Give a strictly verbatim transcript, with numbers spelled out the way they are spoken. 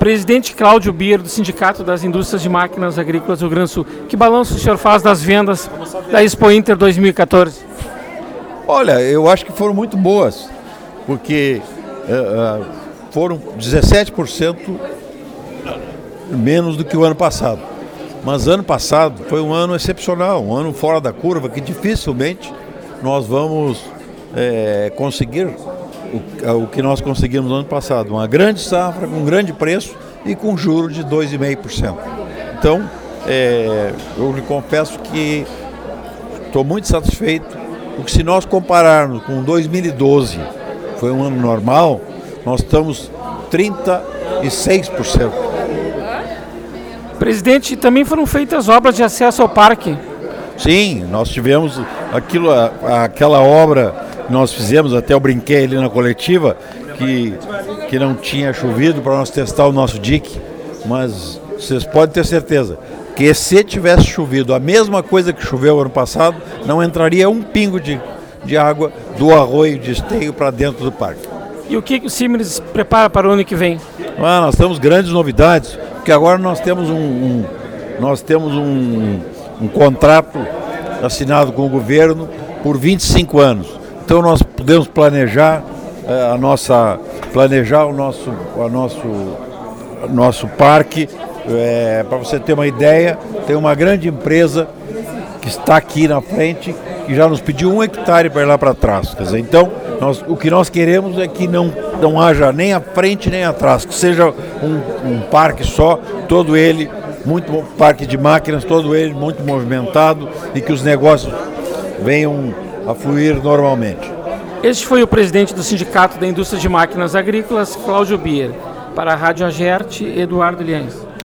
Presidente Cláudio Bier, do Sindicato das Indústrias de Máquinas Agrícolas do Rio Grande do Sul, que balanço o senhor faz das vendas da Expo Inter dois mil e quatorze? Olha, eu acho que foram muito boas, porque uh, uh, foram dezessete por cento menos do que o ano passado. Mas ano passado foi um ano excepcional, um ano fora da curva, que dificilmente nós vamos é, conseguir o, o que nós conseguimos no ano passado. Uma grande safra, com um grande preço e com juros de dois vírgula cinco por cento. Então, é, eu lhe confesso que estou muito satisfeito, porque se nós compararmos com dois mil e doze, foi um ano normal, nós estamos trinta e seis por cento. Presidente, também foram feitas obras de acesso ao parque. Sim, nós tivemos aquilo, aquela obra que nós fizemos, até eu brinquei ali na coletiva, que, que não tinha chovido para nós testar o nosso dique, mas vocês podem ter certeza que se tivesse chovido a mesma coisa que choveu ano passado, não entraria um pingo de, de água do arroio de Esteio para dentro do parque. E o que o Simers prepara para o ano que vem? Ah, nós temos grandes novidades, porque agora nós temos um, um, nós temos um, um contrato assinado com o governo por vinte e cinco anos. Então nós podemos planejar eh, a nossa, planejar o nosso, a nosso, a nosso parque. É, para você ter uma ideia, tem uma grande empresa que está aqui na frente que já nos pediu um hectare para ir lá para trás. Quer dizer, então nós, o que nós queremos é que não, não haja nem à frente nem atrás, que seja um, um parque só, todo ele, muito parque de máquinas, todo ele muito movimentado e que os negócios venham a fluir normalmente. Este foi o presidente do Sindicato da Indústria de Máquinas Agrícolas, Cláudio Bier. Para a Rádio Agerte, Eduardo Liães.